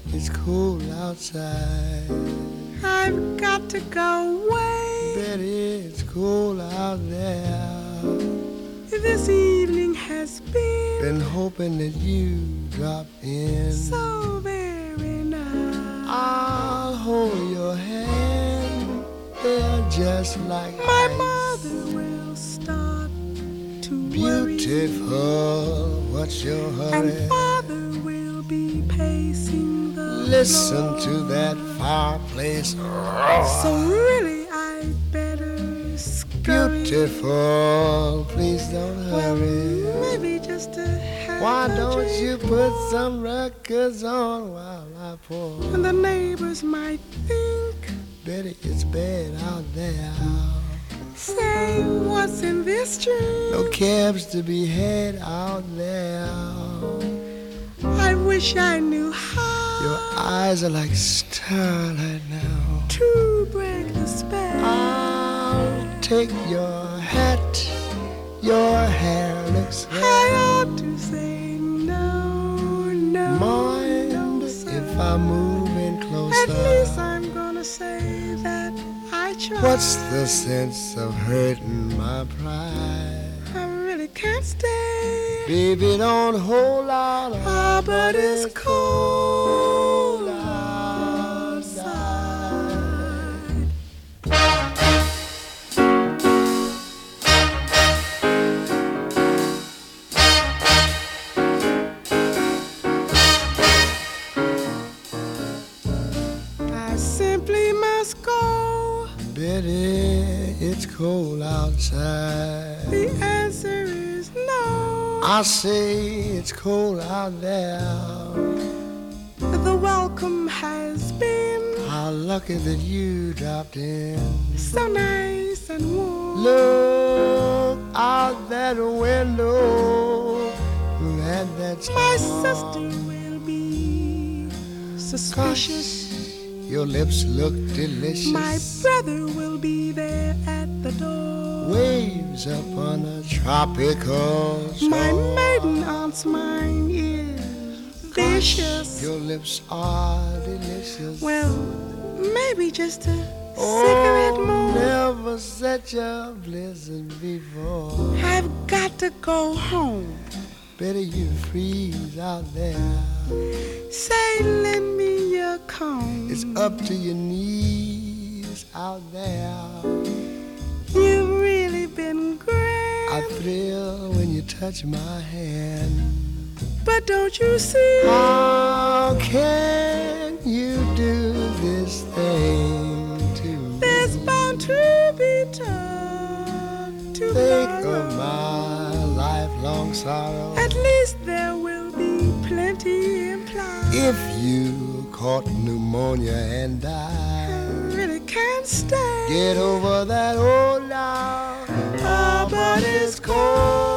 it's cold outside. I've got to go away. Betty, it's cold out there. This evening has Been hoping that you drop in. so very nice. I'll hold your hand. They're just like My ice. mother will start to worry, Beautiful, what's your hurry? and father will be pacing the Listen floor. to that fireplace. So really I'd better scurry. Beautiful, please don't Well, hurry. maybe just a half Why a don't drink. you put some records on while I pour? And the neighbors might think, Betty, it's bad out there. say, what's in this drink? No cabs to be had out there. I wish I knew how Your eyes are like starlight now. to break the spell. I'll take your hat. Your hair looks I fair. ought to say no, no, Mind no, sir. if I move in closer? At least I'm gonna say that I tried. What's the sense of hurting my pride? I really can't stay. Baby, don't hold out. Ah, but it's cold outside. I simply must go. Betty, it's cold outside. The answer is no. I say it's cold out there. The welcome has been How lucky that you dropped in. so nice and warm. Look out that window. At that My storm. sister will be suspicious. Your lips look delicious. My brother will be there at the door. Waves upon a tropical shore. My maiden aunt's mind is vicious. Your lips are delicious. Well, maybe just a cigarette more. Never such a blizzard before. I've got to go home. Better you freeze out there. Say, lend me your comb. It's up to your knees out there. You've really been great. I thrill when you touch my hand. But don't you see? How can you do this thing to me? There's bound to be talk to Think of my lifelong sorrow. At least there will be plenty implied. If you caught pneumonia and I died, really can't stay. get over that old now. Ah, but it's cold